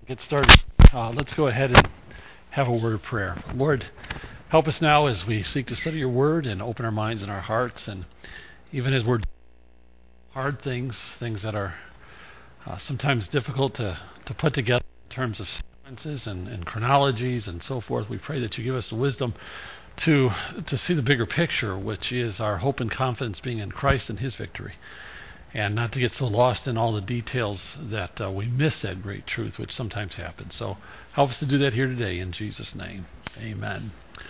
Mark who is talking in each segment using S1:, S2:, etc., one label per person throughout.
S1: Get started. Let's go ahead and have a word of prayer. Lord, help us now as we seek to study your word and open our minds and our hearts, and even as we're doing hard things that are sometimes difficult to put together in terms of sequences and chronologies and so forth, we pray that you give us the wisdom to see the bigger picture, which is our hope and confidence being in Christ and his victory, and not to get so lost in all the details that we miss that great truth, which sometimes happens. So help us to do that here today in Jesus' name. Amen.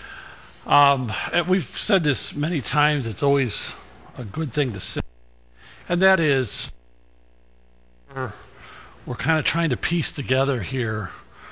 S1: We've said this many times. It's always a good thing to say, and that is we're kind of trying to piece together here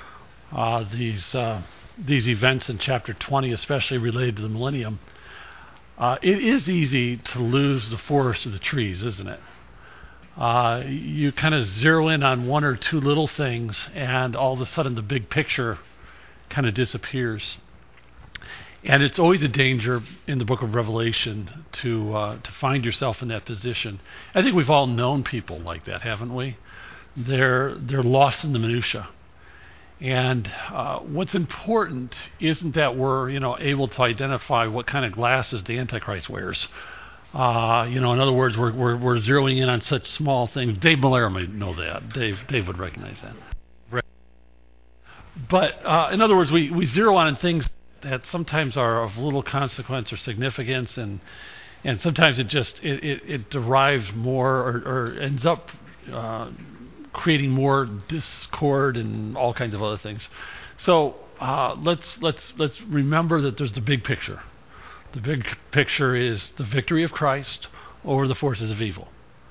S1: these events in chapter 20, especially related to the millennium. It is easy to lose the forest of the trees, isn't it? You kind of zero in on one or two little things, and all of a sudden the big picture kind of disappears. And it's always a danger in the book of Revelation to find yourself in that position. I think we've all known people like that, haven't we? They're lost in the minutia. And what's important isn't that we're able to identify what kind of glasses the Antichrist wears. In other words, we're zeroing in on such small things. Dave Malera might know that. Dave would recognize that. Right. But in other words, we zero on things that sometimes are of little consequence or significance, and sometimes it derives more or ends up creating more discord and all kinds of other things. So let's remember that there's the big picture. The big picture is the victory of Christ over the forces of evil.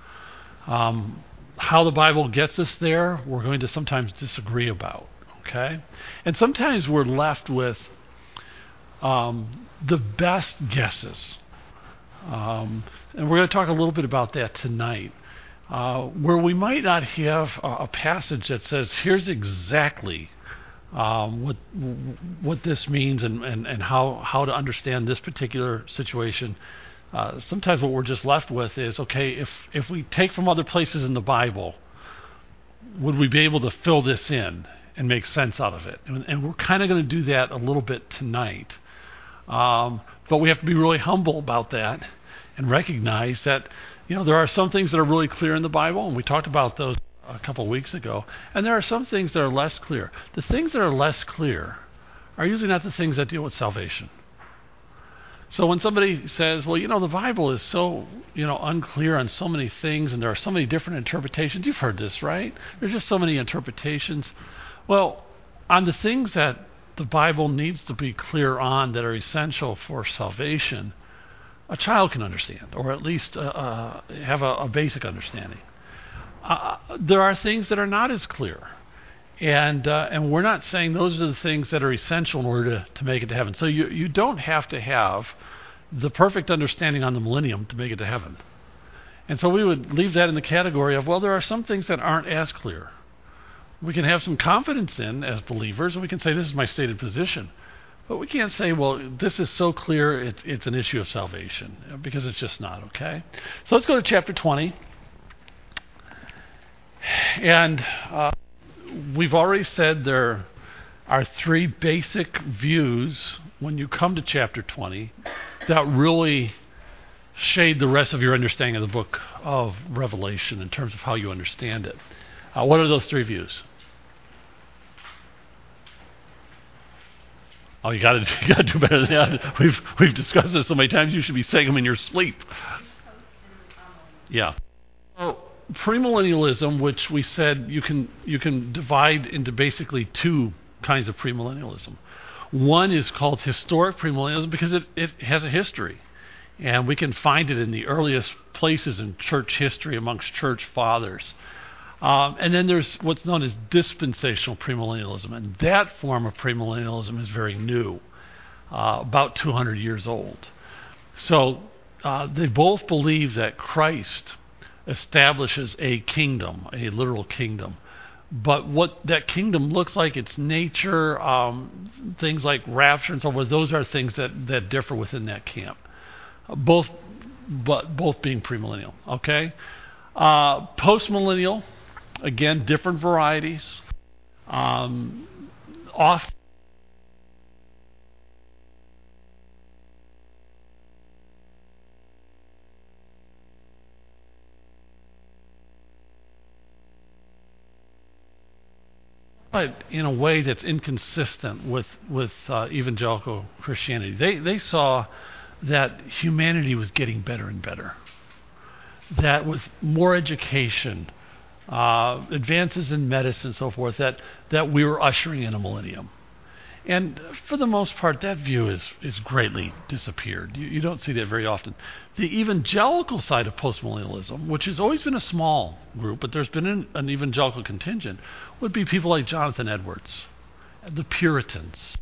S1: How the Bible gets us there, we're going to sometimes disagree about. Okay, and sometimes we're left with the best guesses, and we're going to talk a little bit about that tonight. Where we might not have a passage that says, here's exactly what this means and how to understand this particular situation. Sometimes what we're just left with is, okay, if we take from other places in the Bible, would we be able to fill this in and make sense out of it? And we're kind of going to do that a little bit tonight. But we have to be really humble about that and recognize that there are some things that are really clear in the Bible, and we talked about those a couple of weeks ago, and there are some things that are less clear. The things that are less clear are usually not the things that deal with salvation. So when somebody says, well, the Bible is so, unclear on so many things, and there are so many different interpretations. You've heard this, right? There's just so many interpretations. Well, on the things that the Bible needs to be clear on that are essential for salvation, a child can understand, or at least have a basic understanding. There are things that are not as clear, and we're not saying those are the things that are essential in order to make it to heaven. So you don't have to have the perfect understanding on the millennium to make it to heaven. And so we would leave that in the category of, well, there are some things that aren't as clear. We can have some confidence in as believers, and we can say, this is my stated position. But we can't say, well, this is so clear, it's an issue of salvation, because it's just not, okay? So let's go to chapter 20. And we've already said there are three basic views when you come to chapter 20 that really shade the rest of your understanding of the book of Revelation in terms of how you understand it. What are those three views? Oh, you got to do better than that. We've discussed this so many times. You should be saying them in your sleep. Yeah. So, premillennialism, which we said you can divide into basically two kinds of premillennialism. One is called historic premillennialism because it has a history, and we can find it in the earliest places in church history amongst church fathers. And then there's what's known as dispensational premillennialism, and that form of premillennialism is very new, about 200 years old. So they both believe that Christ establishes a kingdom, a literal kingdom. But what that kingdom looks like, its nature, things like rapture and so forth, those are things that differ within that camp. Both being premillennial, okay? Postmillennial, again, different varieties. Um, off but in a way that's inconsistent with evangelical Christianity. They saw that humanity was getting better and better. That with more education, advances in medicine, and so forth, that we were ushering in a millennium. And for the most part, that view is greatly disappeared. You don't see that very often. The evangelical side of postmillennialism, which has always been a small group, but there's been an evangelical contingent, would be people like Jonathan Edwards, the Puritans.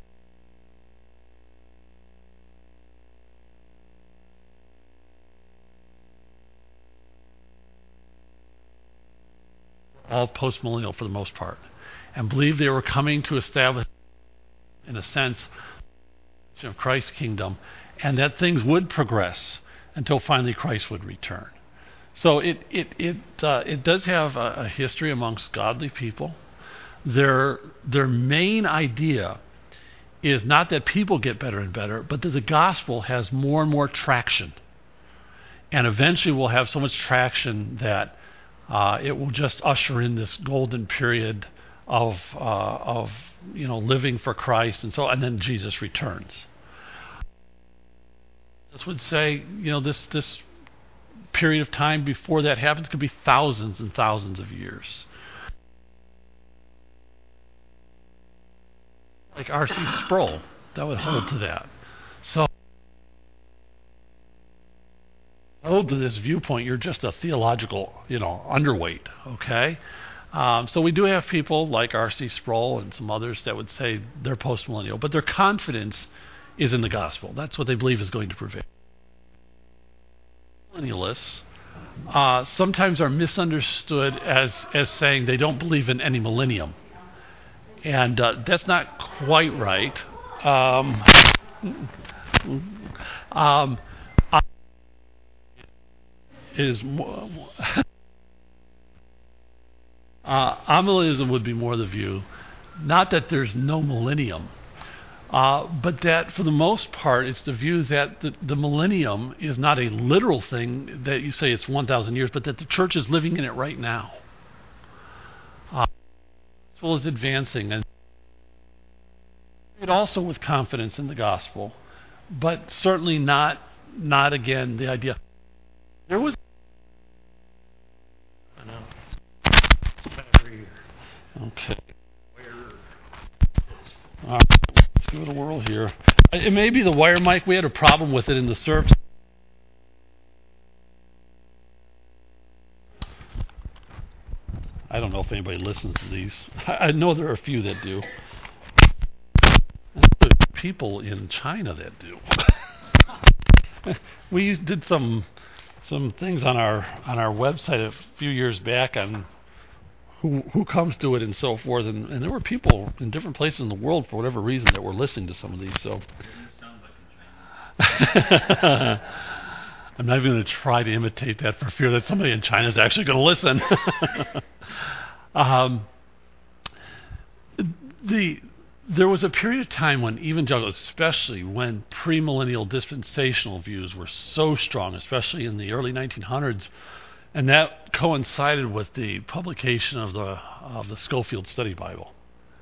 S1: All postmillennial for the most part, and believed they were coming to establish, in a sense, of Christ's kingdom, and that things would progress until finally Christ would return. So it does have a history amongst godly people. Their main idea is not that people get better and better, but that the gospel has more and more traction, and eventually will have so much traction that it will just usher in this golden period of living for Christ, and then Jesus returns. This would say, this period of time before that happens could be thousands and thousands of years. Like R.C. Sproul, that would hold to that. So, hold to this viewpoint, you're just a theological, underweight, okay? So we do have people like R.C. Sproul and some others that would say they're postmillennial, but their confidence is in the gospel. That's what they believe is going to prevail. Millennialists sometimes are misunderstood as saying they don't believe in any millennium, and that's not quite right. Is amillennialism would be more the view, not that there's no millennium, but that for the most part it's the view that the millennium is not a literal thing that you say it's 1,000 years, but that the church is living in it right now, as well as advancing, and also with confidence in the gospel, but certainly not again the idea. There was. I know. Okay. Let's give it a whirl here. It may be the wire mic. We had a problem with it in the service. I don't know if anybody listens to these. I know there are a few that do. And there are people in China that do. We did some things on our website a few years back on who comes to it and so forth, and there were people in different places in the world for whatever reason that were listening to some of these. So I'm not even going to try to imitate that for fear that somebody in China is actually going to listen. There was a period of time when evangelicals, especially when premillennial dispensational views were so strong, especially in the early 1900s, and that coincided with the publication of the Scofield Study Bible.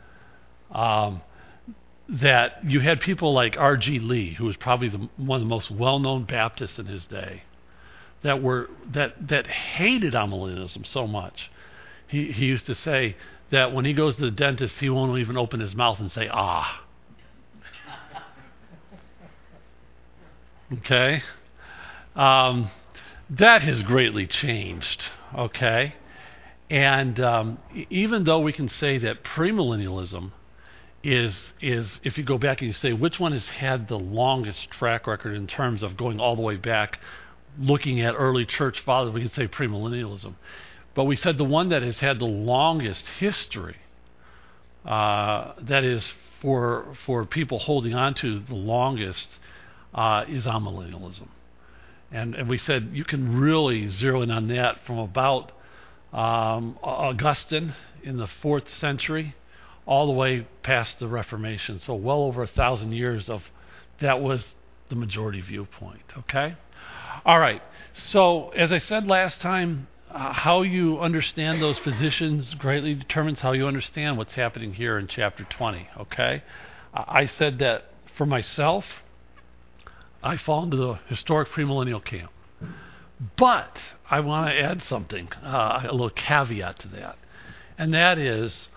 S1: That you had people like R.G. Lee, who was probably one of the most well-known Baptists in his day, that hated amillennialism so much. He used to say that when he goes to the dentist, he won't even open his mouth and say "ah." Okay. That has greatly changed, okay? And even though we can say that premillennialism is if you go back and you say which one has had the longest track record in terms of going all the way back, looking at early church fathers, we can say premillennialism. But we said the one that has had the longest history, that is for people holding on to the longest, is amillennialism. And we said you can really zero in on that from about Augustine in the 4th century all the way past the Reformation. So well over 1,000 years of that was the majority viewpoint. Okay? All right. So as I said last time, how you understand those positions greatly determines how you understand what's happening here in chapter 20. Okay? I said that for myself, I fall into the historic premillennial camp. But I want to add something, a little caveat to that. And that is,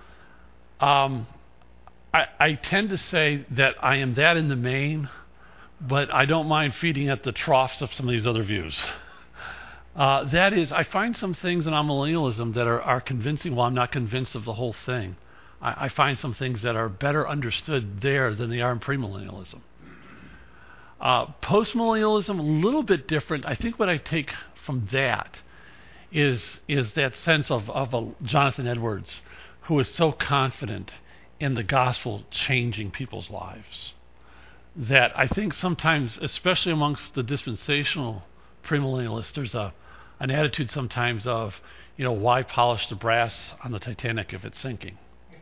S1: I tend to say that I am that in the main, but I don't mind feeding at the troughs of some of these other views. That is, I find some things in amillennialism that are convincing while I'm not convinced of the whole thing. I find some things that are better understood there than they are in premillennialism. Postmillennialism, a little bit different. I think what I take from that is that sense of a Jonathan Edwards, who is so confident in the gospel changing people's lives, that I think sometimes, especially amongst the dispensational premillennialists, there's an attitude sometimes of, why polish the brass on the Titanic if it's sinking?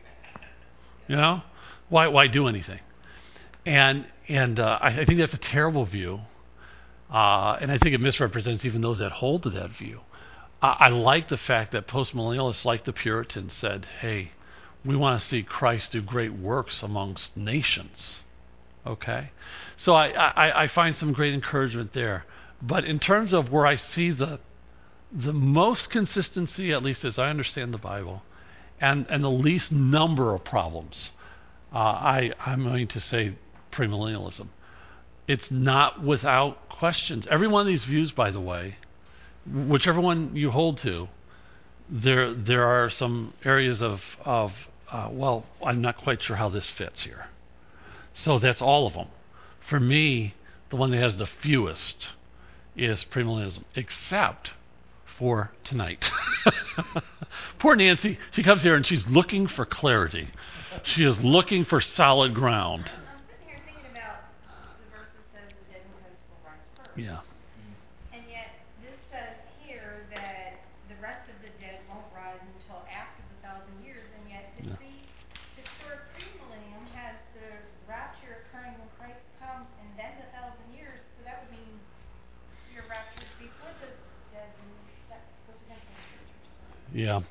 S1: Why do anything? And I think that's a terrible view, and I think it misrepresents even those that hold to that view. I like the fact that postmillennialists, like the Puritans, said, hey, we want to see Christ do great works amongst nations. Okay? So I find some great encouragement there. But in terms of where I see the most consistency, at least as I understand the Bible, and the least number of problems, I'm going to say premillennialism. It's not without questions. Every one of these views, by the way, whichever one you hold to, there are some areas of well, I'm not quite sure how this fits here. So that's all of them. For me, the one that has the fewest is premillennialism, except for tonight. Poor Nancy, she comes here and she's looking for clarity. She is looking for solid ground.
S2: I'm sitting here thinking about the verse that says the dead in Christ will rise first.
S1: Yeah.
S2: And yet this says here that the rest of the dead won't rise until after the 1,000 years, and yet the historic premillennium has the rapture occurring when Christ comes and then the 1,000 years, so that would mean your rapture before the dead, and that goes against the scriptures.
S1: Yeah.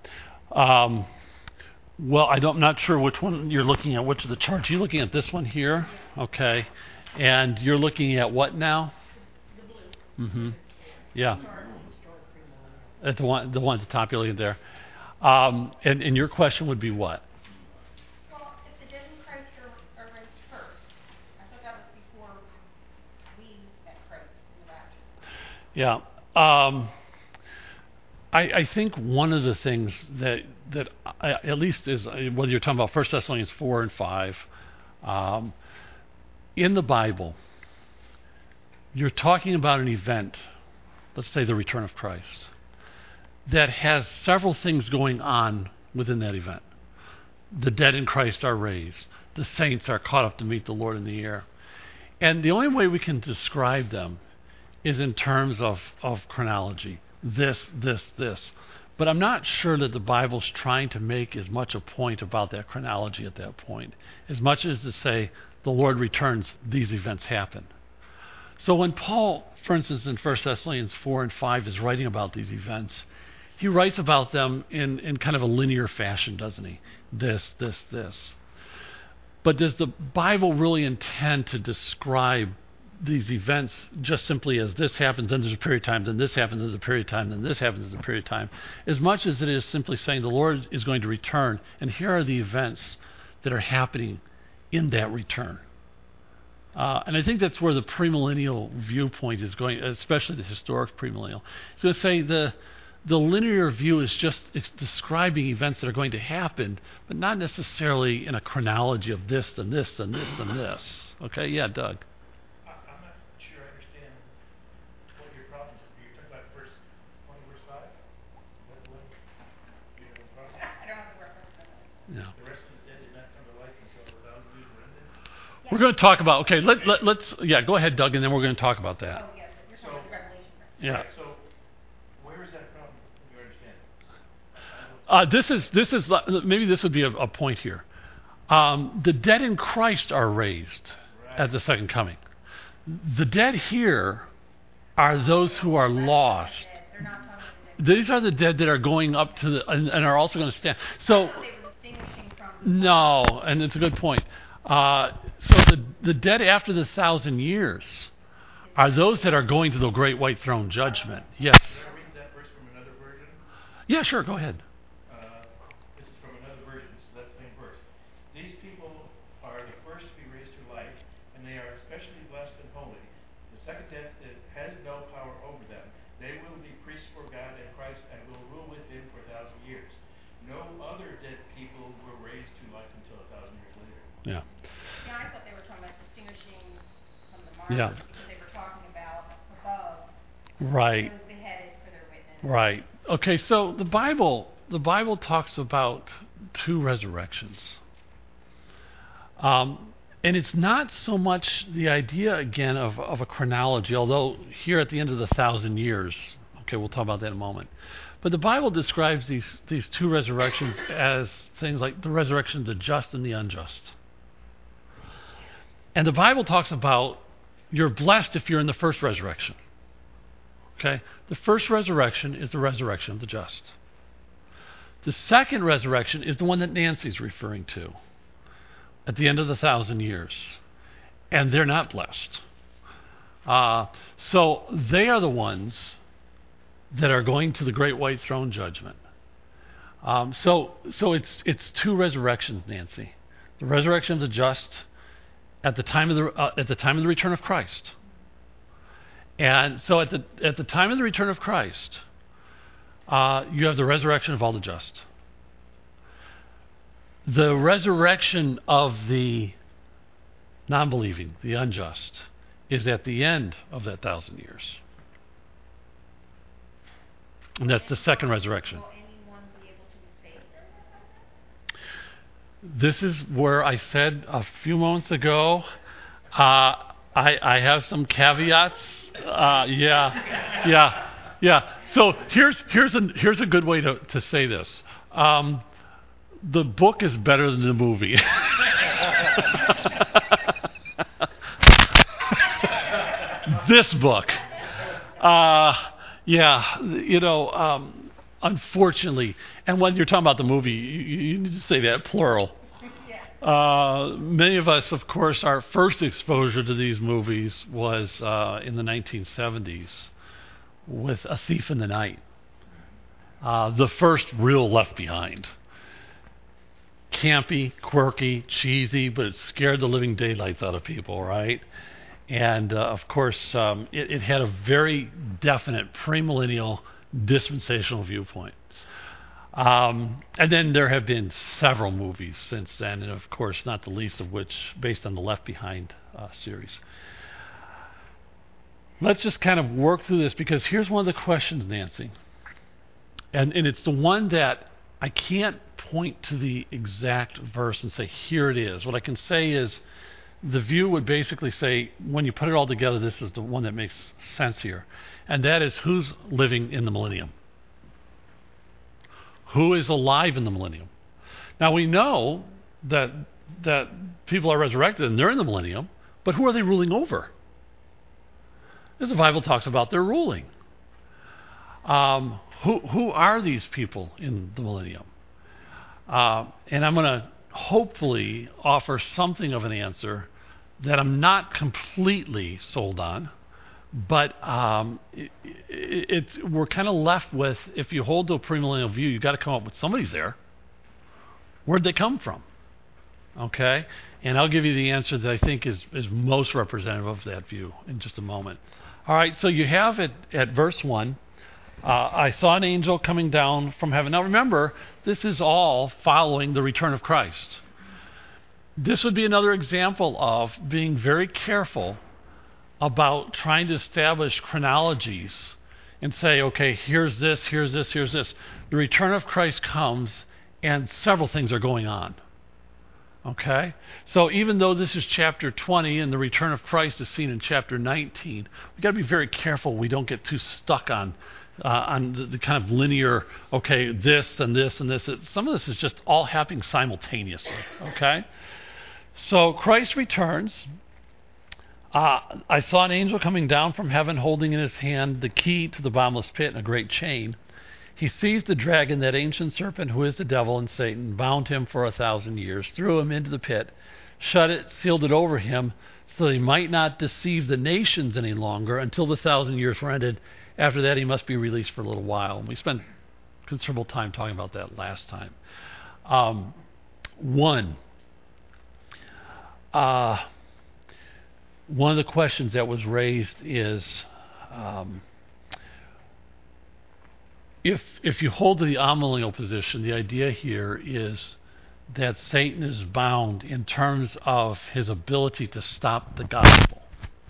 S1: Well, I'm not sure which one you're looking at, which of the charts. You're looking at this one here? Okay. And you're looking at what now?
S2: The blue.
S1: Mm-hmm. Yeah. At the one at the top you're looking at there. And your question would be what?
S2: Well, if the dead in Christ are raised first, I thought that was before we met Christ in the rapture.
S1: Yeah. I think one of the things that at least is, whether you're talking about 1 Thessalonians 4 and 5, in the Bible, you're talking about an event, let's say the return of Christ, that has several things going on within that event. The dead in Christ are raised. The saints are caught up to meet the Lord in the air. And the only way we can describe them is in terms of chronology. This. But I'm not sure that the Bible's trying to make as much a point about that chronology at that point, as much as to say the Lord returns, these events happen. So when Paul, for instance, in 1 Thessalonians 4 and 5 is writing about these events, he writes about them in kind of a linear fashion, doesn't he? This. But does the Bible really intend to describe these events just simply as this happens, then there's a period of time, then this happens, there's a period of time, then this happens, there's a period of time, as much as it is simply saying the Lord is going to return, and here are the events that are happening in that return. And I think that's where the premillennial viewpoint is going, especially the historic premillennial. It's going to say the linear view is it's describing events that are going to happen, but not necessarily in a chronology of this and this and this and this. Okay, yeah, Doug.
S3: I'm not sure I understand what your problem is. You're talking about verse 20, verse 5? That's what you have a problem?
S2: I don't have the reference.
S1: Yeah.
S3: The rest of the dead did not come to life until the 1,000 years were ended?
S1: We're going to talk about, okay, let's go ahead, Doug, and then we're going to talk about that.
S2: Oh, yes, you're talking about the Revelation.
S1: Yeah.
S3: So, where is that from in your understanding?
S1: This is maybe this would be a point here. The dead in Christ are raised at the second coming. The dead here are those who are lost.
S2: They're not talking about the dead.
S1: These are the dead that are going up to and are also going to stand. So
S2: They were distinguishing from
S1: no, and it's a good point. So the dead after the 1,000 years are those that are going to the great white throne judgment. Yes.
S3: Can I read that verse from another version?
S1: Yeah, sure. Go ahead.
S3: This is from another version, so that's the same verse. These people are the first to be raised to life, and they are especially blessed and holy. The second death has no power over them. They will be priests for God and Christ and will rule with him for 1,000 years. No other dead people were raised to life until 1,000 years later.
S1: Yeah.
S2: Yeah, I thought they were talking about distinguishing from the
S1: Yeah.
S2: martyrs because they were talking about above
S1: Right.
S2: those beheaded for their witness.
S1: Right. Okay. So the Bible talks about two resurrections. And it's not so much the idea, again, of a chronology, although here at the end of the 1,000 years, okay, we'll talk about that in a moment. But the Bible describes these two resurrections as things like the resurrection of the just and the unjust. And the Bible talks about you're blessed if you're in the first resurrection. Okay? The first resurrection is the resurrection of the just. The second resurrection is the one that Nancy's referring to at the end of the 1,000 years. And they're not blessed. So they are the ones that are going to the great white throne judgment. So it's two resurrections, Nancy. The resurrection of the just at the time of the return of Christ. And so at the time of the return of Christ, you have the resurrection of all the just. The resurrection of the non-believing, the unjust, is at the end of that 1,000 years. And that's the second resurrection.
S2: Will anyone be able to be saved then?
S1: This is where I said a few moments ago, I have some caveats. Yeah. So here's a good way to say this. The book is better than the movie. This book. Unfortunately, and when you're talking about the movie, you need to say that plural. Many of us, of course, our first exposure to these movies was in the 1970s with A Thief in the Night. The first real Left Behind. Campy, quirky, cheesy, but it scared the living daylights out of people, right? And, of course, it had a very definite premillennial dispensational viewpoint. And then there have been several movies since then, and, of course, not the least of which based on the Left Behind series. Let's just kind of work through this, because here's one of the questions, Nancy. And it's the one that I can't point to the exact verse and say, here it is. What I can say is, the view would basically say, when you put it all together, this is the one that makes sense here. And that is, who's living in the millennium? Who is alive in the millennium? Now, we know that people are resurrected and they're in the millennium, but who are they ruling over? As the Bible talks about their ruling. Who are these people in the millennium? And I'm going to hopefully offer something of an answer that I'm not completely sold on, but we're kind of left with, if you hold to a premillennial view, you've got to come up with somebody's there. Where'd they come from? Okay? And I'll give you the answer that I think is most representative of that view in just a moment. All right, so you have it at verse 1. I saw an angel coming down from heaven. Now remember, this is all following the return of Christ. This would be another example of being very careful about trying to establish chronologies and say, okay, here's this. The return of Christ comes and several things are going on. Okay? So even though this is chapter 20 and the return of Christ is seen in chapter 19, we've got to be very careful we don't get too stuck on on the kind of linear, okay, this and this and this. Some of this is just all happening simultaneously, okay? So Christ returns. I saw an angel coming down from heaven holding in his hand the key to the bottomless pit and a great chain. He seized the dragon, that ancient serpent who is the devil and Satan, bound him for 1,000 years, threw him into the pit, shut it, sealed it over him, so that he might not deceive the nations any longer until the 1,000 years were ended. After that, he must be released for a little while. And we spent considerable time talking about that last time. One of the questions that was raised is, if you hold to the amillennial position, the idea here is that Satan is bound in terms of his ability to stop the gospel.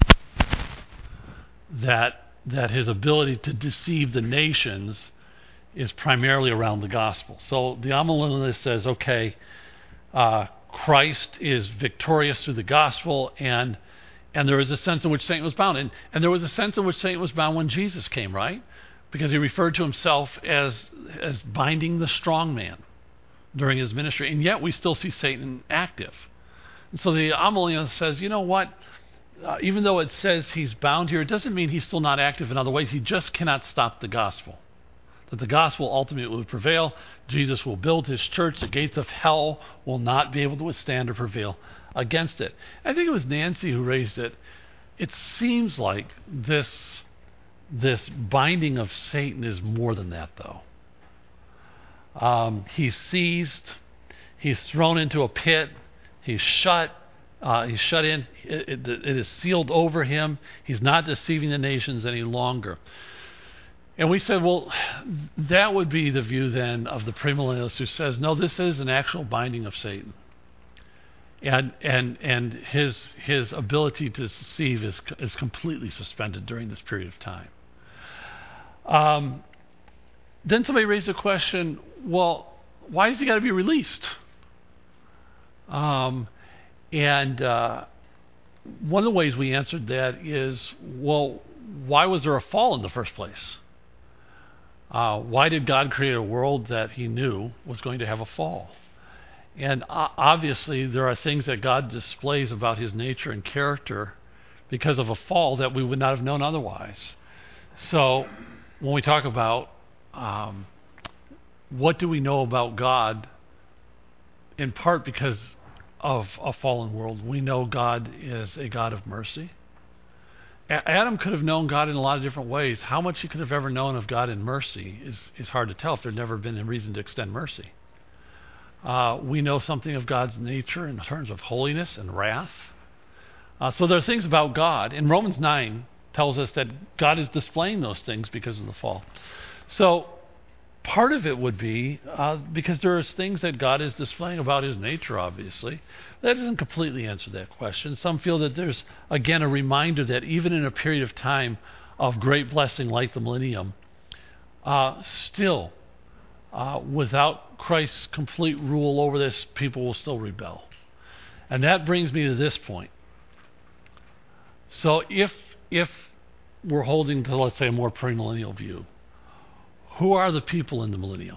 S1: That his ability to deceive the nations is primarily around the gospel. So the amillennialist says, okay, Christ is victorious through the gospel, and there is a sense in which Satan was bound. And there was a sense in which Satan was bound when Jesus came, right? Because he referred to himself as binding the strong man during his ministry. And yet we still see Satan active. And so the amillennialist says, you know what? Even though it says he's bound here, it doesn't mean he's still not active in other ways. He just cannot stop the gospel. That the gospel ultimately will prevail. Jesus will build his church. The gates of hell will not be able to withstand or prevail against it. I think it was Nancy who raised it. It seems like this binding of Satan is more than that, though. He's seized. He's thrown into a pit. He's shut in. It is sealed over him. He's not deceiving the nations any longer. And we said, well, that would be the view then of the premillennialist who says, no, this is an actual binding of Satan. And his ability to deceive is completely suspended during this period of time. Then somebody raised the question, well, why has he got to be released? And one of the ways we answered that is, well, why was there a fall in the first place? Why did God create a world that he knew was going to have a fall? And obviously there are things that God displays about his nature and character because of a fall that we would not have known otherwise. So when we talk about what do we know about God, in part because of a fallen world, we know God is a God of mercy. Adam could have known God in a lot of different ways. How much he could have ever known of God in mercy is hard to tell if there'd never been a reason to extend mercy. We know something of God's nature in terms of holiness and wrath. So there are things about God. And Romans 9 tells us that God is displaying those things because of the fall. So part of it would be because there are things that God is displaying about his nature, obviously. That doesn't completely answer that question. Some feel that there's, again, a reminder that even in a period of time of great blessing like the millennium, still, without Christ's complete rule over this, people will still rebel. And that brings me to this point. So if we're holding to, let's say, a more premillennial view, who are the people in the millennium?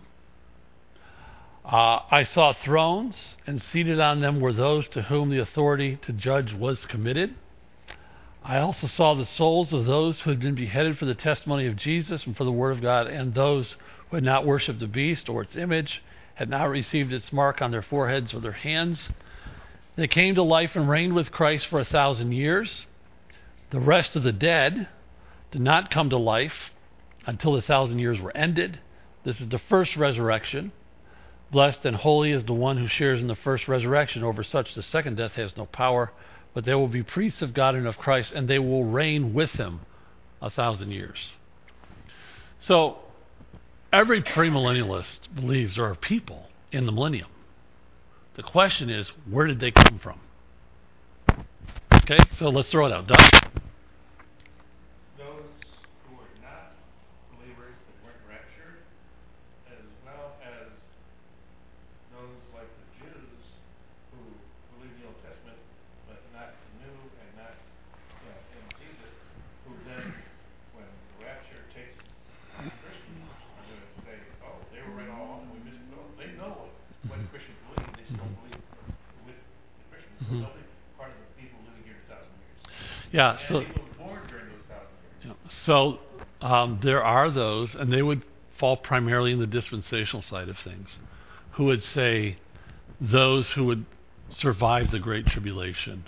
S1: I saw thrones, and seated on them were those to whom the authority to judge was committed. I also saw the souls of those who had been beheaded for the testimony of Jesus and for the word of God, and those who had not worshipped the beast or its image, had not received its mark on their foreheads or their hands. They came to life and reigned with Christ for 1,000 years. The rest of the dead did not come to life until the 1,000 years were ended. This is the first resurrection. Blessed and holy is the one who shares in the first resurrection. Over such the second death has no power, but they will be priests of God and of Christ, and they will reign with him 1,000 years. So every premillennialist believes there are people in the millennium. The question is, where did they come from? Okay, so let's throw it out. Doug?
S3: Those who were not believers that weren't raptured, as well as those like the Jews who believe the Old Testament but not the New and not in Jesus, who then, when the rapture takes place,
S1: Mhm.
S3: They'll be part of the people living here 1,000 years.
S1: Yeah.
S3: And
S1: So.
S3: people born during those 1,000 years.
S1: Yeah. So there are those, and they would fall primarily in the dispensational side of things, who would say those who would survive the Great Tribulation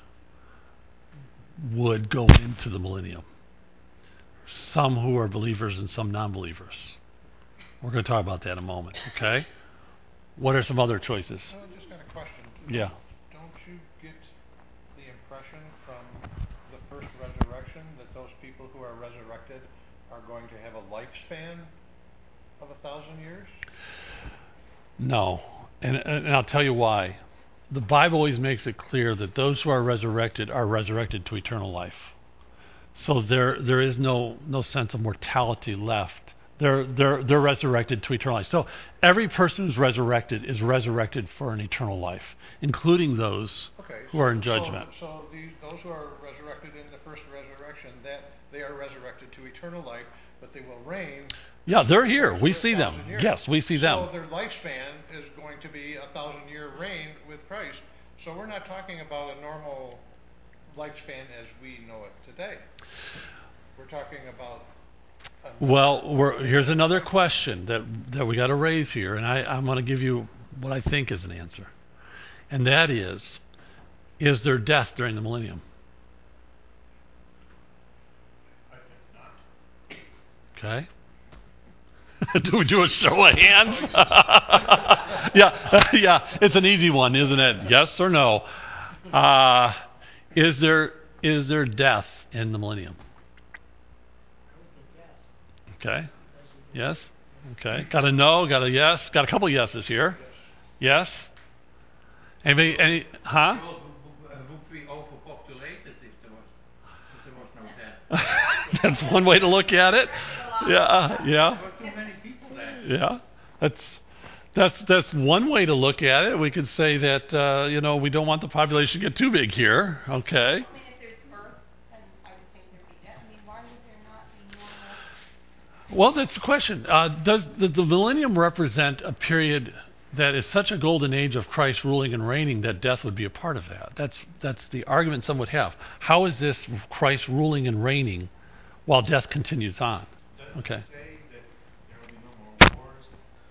S1: would go into the millennium. Some who are believers and some non-believers. We're going to talk about that in a moment, okay? What are some other choices?
S4: Just got a question.
S1: Yeah.
S4: Don't you get the impression from the first resurrection that those people who are resurrected are going to have a lifespan of 1,000 years?
S1: No. And I'll tell you why. The Bible always makes it clear that those who are resurrected to eternal life. So there is no sense of mortality left. They're resurrected to eternal life. So every person who's resurrected is resurrected for an eternal life, including those who are in judgment.
S4: So those who are resurrected in the first resurrection, that they are resurrected to eternal life, but they will reign.
S1: Yeah, they're here. We
S4: for
S1: see them.
S4: 1,000 years.
S1: Yes, we see them.
S4: So their lifespan is going to be a 1,000-year reign with Christ. So we're not talking about a normal lifespan as we know it today. We're talking about.
S1: Well, here's another question that we got to raise here, and I'm going to give you what I think is an answer, and that is there death during the millennium?
S3: I think not.
S1: Okay. Do we do a show of hands? Yeah, it's an easy one, isn't it? Yes or no? Is there death in the millennium? Okay. Yes. Okay. Got a no. Got a yes. Got a couple yeses here. Yes. Anybody? Any? Huh?
S5: Would be overpopulated if there was no death?
S1: That's one way to look at it. Yeah.
S5: There were too many people there.
S1: Yeah. That's one way to look at it. We could say that we don't want the population to get too big here. Okay.
S2: I mean, if there's birth, then I would think there'd be death. I mean, why would there not be normal?
S1: Well, that's the question. Does the millennium represent a period that is such a golden age of Christ ruling and reigning that death would be a part of that? That's the argument some would have. How is this Christ ruling and reigning while death continues on? Okay.
S3: Doesn't it say that there will be no more wars?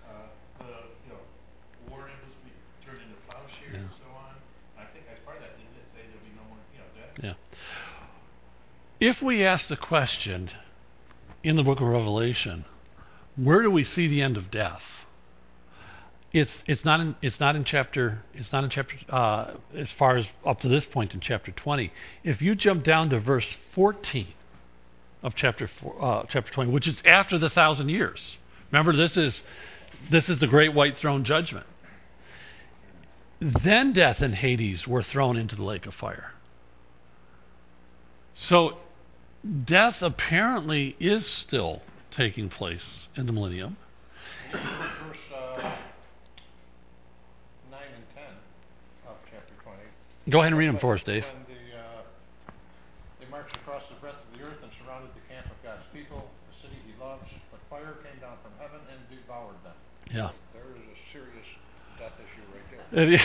S3: The war industry turned into plowshares and so on. I think as part of that, didn't it say there'll be no more, death?
S1: Yeah. If we ask the question in the book of Revelation, where do we see the end of death? It's not in chapter as far as up to this point in chapter 20. If you jump down to verse 14 of chapter 20, which is after the 1,000 years. Remember, this is the great white throne judgment. Then death and Hades were thrown into the lake of fire. So death apparently is still taking place in the millennium.
S4: Verse 9 and 10 of chapter 20.
S1: Go ahead and read them for us, Dave.
S4: When they marched across the breadth of the earth and surrounded the camp of God's people, the city he loves, but fire came down from heaven and devoured them.
S1: Yeah.
S4: There is a serious death issue right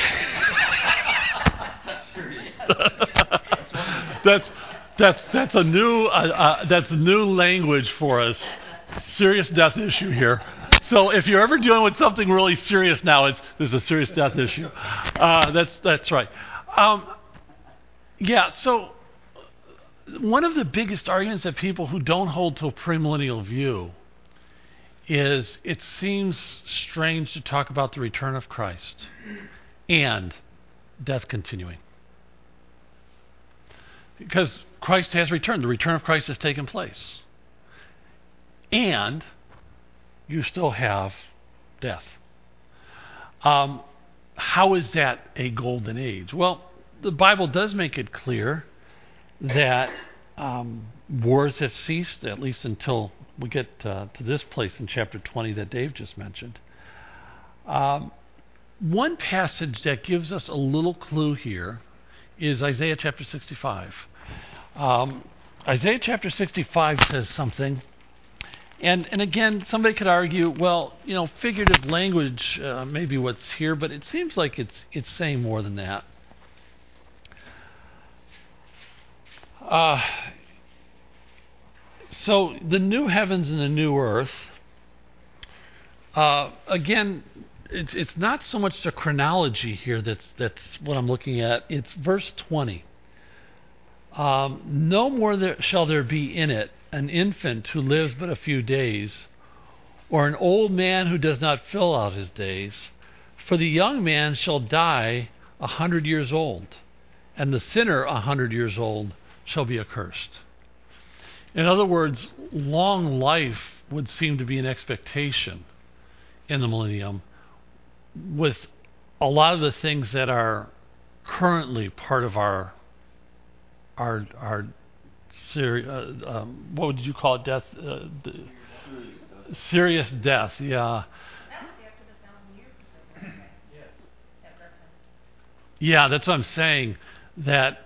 S4: there.
S1: That's a new language for us. Serious death issue here. So if you're ever dealing with something really serious now, there's a serious death issue. That's right. So one of the biggest arguments that people who don't hold to a premillennial view is it seems strange to talk about the return of Christ and death continuing. Because Christ has returned. The return of Christ has taken place. And you still have death. How is that a golden age? Well, the Bible does make it clear that wars have ceased, at least until we get to this place in chapter 20 that Dave just mentioned. One passage that gives us a little clue here is Isaiah chapter 65. Isaiah chapter 65 says something, and again, somebody could argue, well, figurative language may be what's here, but it seems like it's saying more than that. So the new heavens and the new earth, again, it's not so much the chronology here that's what I'm looking at. It's verse 20. No more shall there be in it an infant who lives but a few days, or an old man who does not fill out his days. For the young man shall die 100 years old, and the sinner 100 years old shall be accursed. In other words, long life would seem to be an expectation in the millennium, with a lot of the things that are currently part of our what would you call it? Death, serious death. Yeah.
S2: That was after the 1,000 years.
S3: Yes.
S2: That reference.
S1: Yeah, that's what I'm saying. That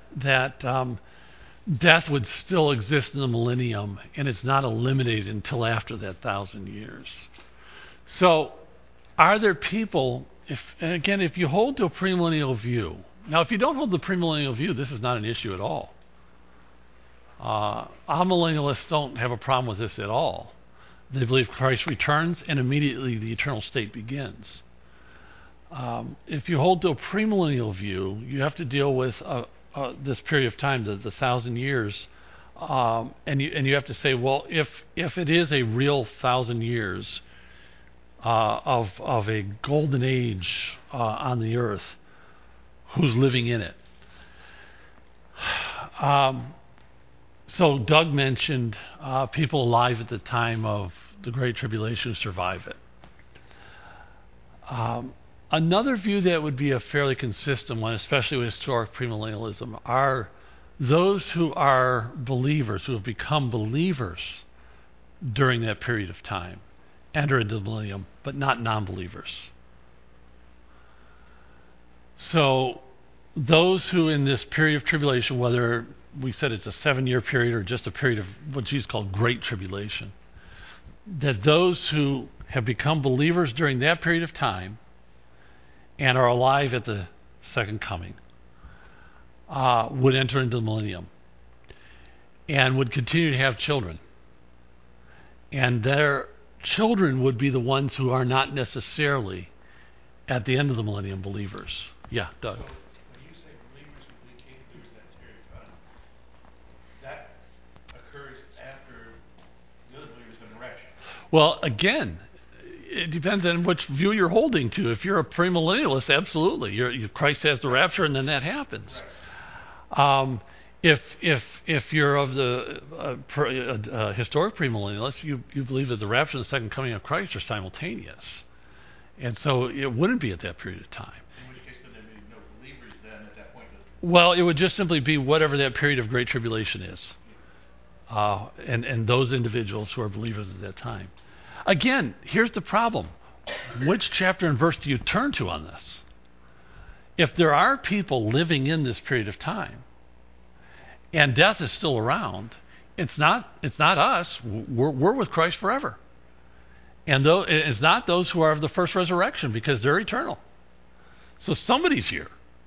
S1: death would still exist in the millennium, and it's not eliminated until after that 1,000 years. So, are there people? If you hold to a premillennial view, now if you don't hold the premillennial view, this is not an issue at all. Amillennialists don't have a problem with this at all. They believe Christ returns and immediately the eternal state begins. If you hold to a premillennial view, you have to deal with this period of time, the 1,000 years, and you have to say, well, if it is a real 1,000 years of a golden age on the earth, who's living in it? So Doug mentioned people alive at the time of the Great Tribulation who survive it. Another view that would be a fairly consistent one, especially with historic premillennialism, are those who are believers, who have become believers during that period of time, enter into the millennium, but not non-believers. So those who in this period of tribulation, whether we said it's a 7-year period or just a period of what Jesus called Great Tribulation, that those who have become believers during that period of time and are alive at the second coming would enter into the millennium and would continue to have children. And their children would be the ones who are not necessarily at the end of the millennium believers. Yeah, Doug.
S3: So when you say believers who became believers that period of time, that occurs after the other believers in the rapture.
S1: Well, again, it depends on which view you're holding to. If you're a premillennialist, absolutely, Christ has the rapture, and then that happens.
S3: Right.
S1: If you're of the historic premillennialist, you believe that the rapture and the second coming of Christ are simultaneous, and so it wouldn't be at that period of time.
S3: In which case, then there may be no believers then at that point.
S1: Well, it would just simply be whatever that period of Great Tribulation is, and those individuals who are believers at that time. Again, here's the problem. Which chapter and verse do you turn to on this? If there are people living in this period of time, and death is still around, it's not us. We're with Christ forever. And it's not those who are of the first resurrection, because they're eternal. So somebody's here.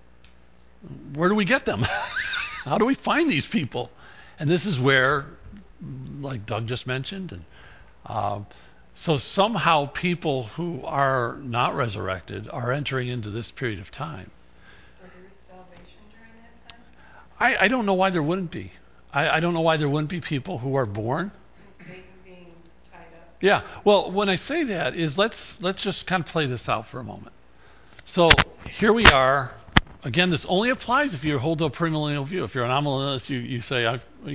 S1: Where do we get them? How do we find these people? And this is where, like Doug just mentioned, and so somehow people who are not resurrected are entering into this period of time.
S2: So there is salvation during that time?
S1: I don't know why there wouldn't be. I don't know why there wouldn't be people who are born.
S2: Satan being tied up.
S1: Yeah. Well, when I say that is let's just kind of play this out for a moment. So here we are. Again, this only applies if you hold a premillennial view. If you're an amillennialist, you say,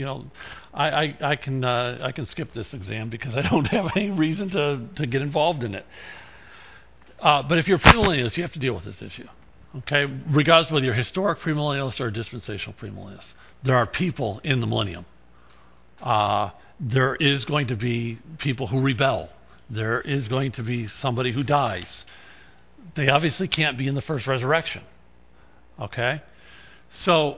S1: I can skip this exam because I don't have any reason to get involved in it. But if you're a premillennialist, you have to deal with this issue. Okay, regardless of whether you're historic premillennialist or a dispensational premillennialist, there are people in the millennium. There is going to be people who rebel. There is going to be somebody who dies. They obviously can't be in the first resurrection. Okay, so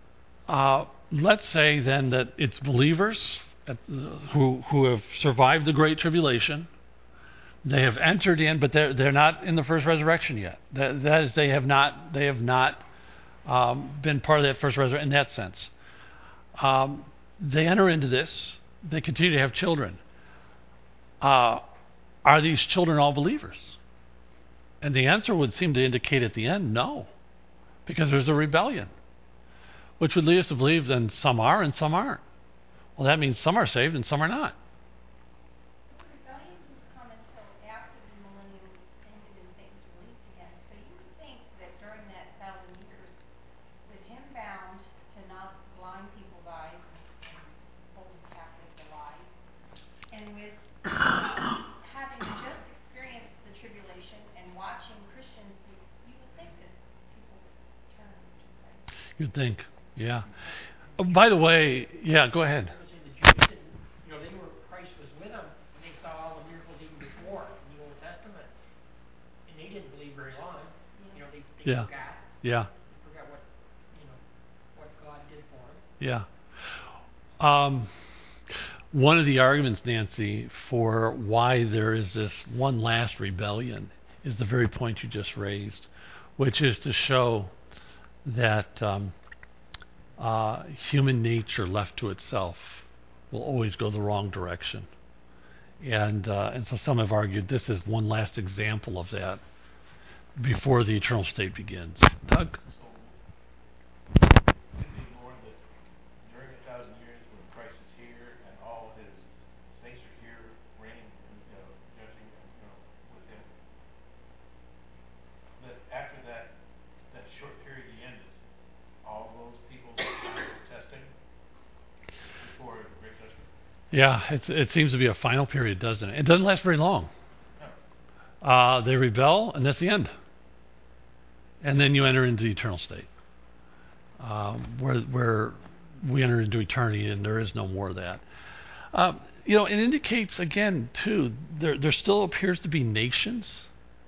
S1: let's say then that it's believers who have survived the Great Tribulation. They have entered in, but they're not in the first resurrection yet. That is, they have not been part of that first resurrection in that sense. They enter into this. They continue to have children. Are these children all believers? And the answer would seem to indicate at the end, no, because there's a rebellion, which would lead us to believe then some are and some aren't. Well, that means some are saved and some are not.
S2: Rebellion didn't come until after the millennium ended and things were released again. So you would think that during that 1,000 years, with him bound to not blind people's eyes and holding captive the lies, and with having just experienced the tribulation and watching Christians, you would think that people would turn, just like.
S1: You'd think, yeah. Oh, by the way, yeah, go ahead.
S6: The Jews didn't, they were, Christ was with them when they saw all the miracles even before in the Old Testament, and they didn't believe very long. They
S1: Yeah.
S6: forgot.
S1: Yeah.
S6: They forgot what God did for them.
S1: Yeah. One of the arguments, Nancy, for why there is this one last rebellion is the very point you just raised, which is to show that human nature left to itself will always go the wrong direction. And so some have argued this is one last example of that before the eternal state begins. Doug?
S3: Could it be more that during 1,000 years when Christ is here and all his saints are here reigning and judging with him, that after that short period he ends, all those people testing before the great judgment?
S1: Yeah, it seems to be a final period, doesn't it? It doesn't last very long.
S3: No.
S1: They rebel, and that's the end. And then you enter into the eternal state, where we enter into eternity, and there is no more of that. It indicates again too there still appears to be nations.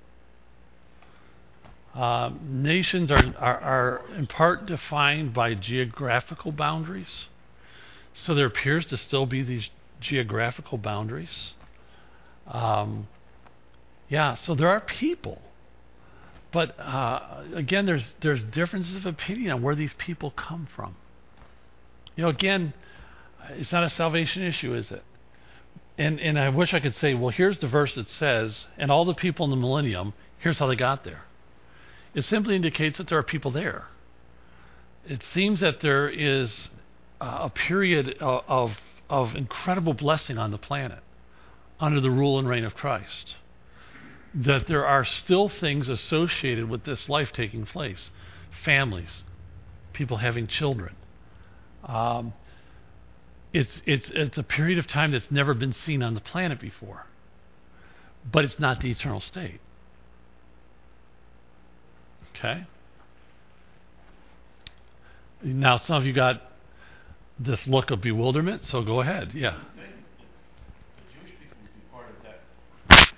S1: Nations are in part defined by geographical boundaries. So there appears to still be these geographical boundaries. So there are people. But again, there's differences of opinion on where these people come from. Again, it's not a salvation issue, is it? And I wish I could say, well, here's the verse that says, and all the people in the millennium, here's how they got there. It simply indicates that there are people there. It seems that there is a period of incredible blessing on the planet under the rule and reign of Christ. That there are still things associated with this life taking place. Families, people having children. It's a period of time that's never been seen on the planet before. But it's not the eternal state. Okay? Now some of you got this look of bewilderment, so go ahead. Yeah.
S3: The Jewish people would be part of that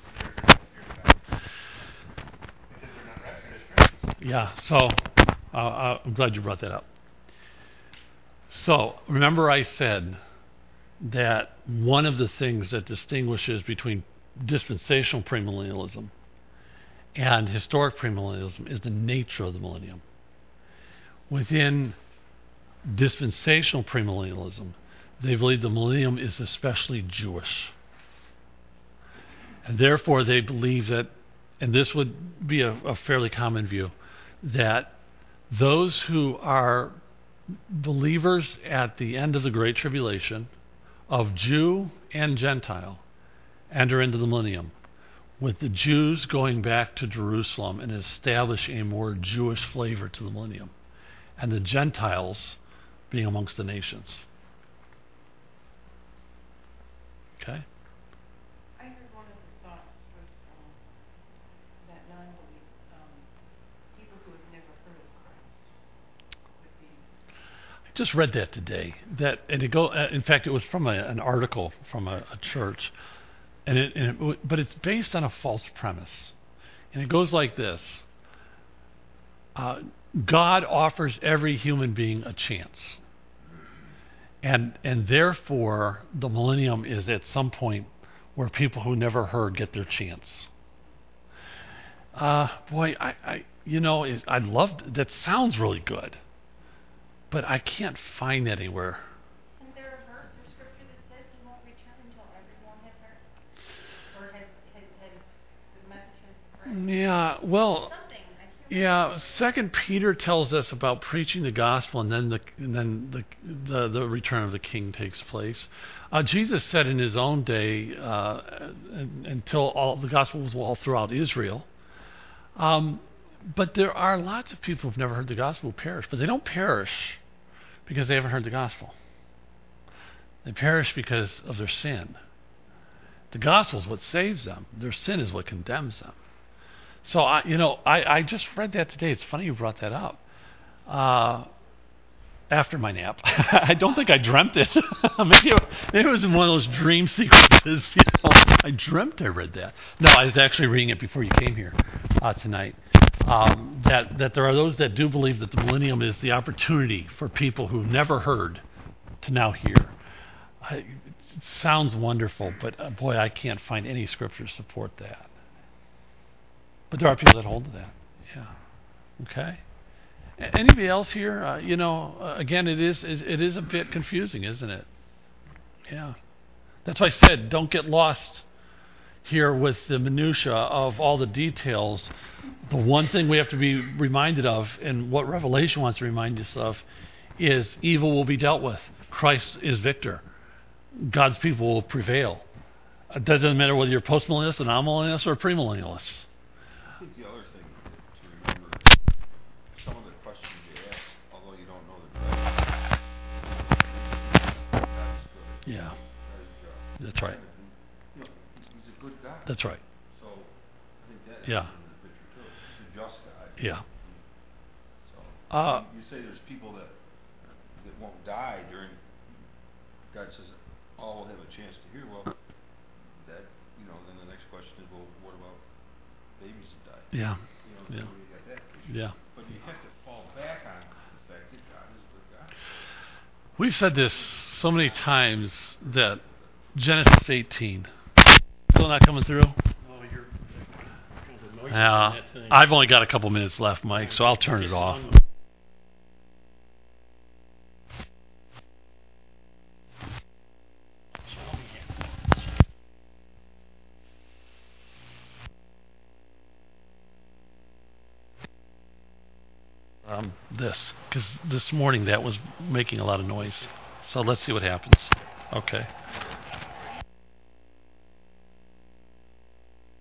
S3: because they're not raptured as Christians.
S1: Yeah, so I'm glad you brought that up. So remember I said that one of the things that distinguishes between dispensational premillennialism and historic premillennialism is the nature of the millennium. Within dispensational premillennialism, they believe the millennium is especially Jewish. And therefore they believe that, and this would be a fairly common view, that those who are believers at the end of the Great Tribulation, of Jew and Gentile, enter into the millennium, with the Jews going back to Jerusalem and establishing a more Jewish flavor to the millennium, and the Gentiles being amongst the nations. Okay?
S7: I heard one of the thoughts was that non-belief, people who have never heard of Christ would be.
S1: I just read that today. In fact, it was from an article from a church, but it's based on a false premise, and it goes like this: God offers every human being a chance. And therefore, the millennium is at some point where people who never heard get their chance. Boy, I'd love that. Sounds really good, but I can't find that anywhere
S2: Christ.
S1: Yeah, well,
S2: Something. I can't
S1: yeah.
S2: remember.
S1: Second Peter tells us about preaching the gospel, and then the return of the King takes place. Jesus said in his own day, until all the gospel was all throughout Israel. But there are lots of people who've never heard the gospel who perish, but they don't perish because they haven't heard the gospel. They perish because of their sin. The gospel is what saves them. Their sin is what condemns them. So I just read that today. It's funny you brought that up. After my nap, I don't think I dreamt it. maybe it was in one of those dream sequences. I dreamt I read that. No, I was actually reading it before you came here tonight. That there are those that do believe that the millennium is the opportunity for people who never heard to now hear. It sounds wonderful, but boy, I can't find any scripture to support that. But there are people that hold to that. Yeah. Okay. Anybody else here? Again, it is a bit confusing, isn't it? Yeah. That's why I said don't get lost here with the minutia of all the details. The one thing we have to be reminded of, and what Revelation wants to remind us of, is evil will be dealt with. Christ is victor. God's people will prevail. It doesn't matter whether you're postmillennialist, an amillennialist, or a premillennialist.
S8: I think the other thing to remember, some of the questions you ask, although you don't know the direction, God is good.
S1: Yeah.
S8: God is just.
S1: That's right.
S8: He's a good God.
S1: That's right.
S8: So I think that
S1: Yeah.
S8: is in the picture too. He's a just God.
S1: Yeah.
S8: So you say there's people that won't die during. God says all will have a chance to hear. Well, that then the next question is, well, what about babies that die?
S1: Yeah.
S8: So
S1: Yeah.
S8: you got that issue.
S1: Yeah.
S8: But you have to fall back on the fact that God is a good God.
S1: We've said this so many times that Genesis 18 still not coming through.
S6: Oh, you're kind of noisy on that thing.
S1: I've only got a couple minutes left, Mike, so I'll turn it off. Because this morning that was making a lot of noise. So let's see what happens. Okay.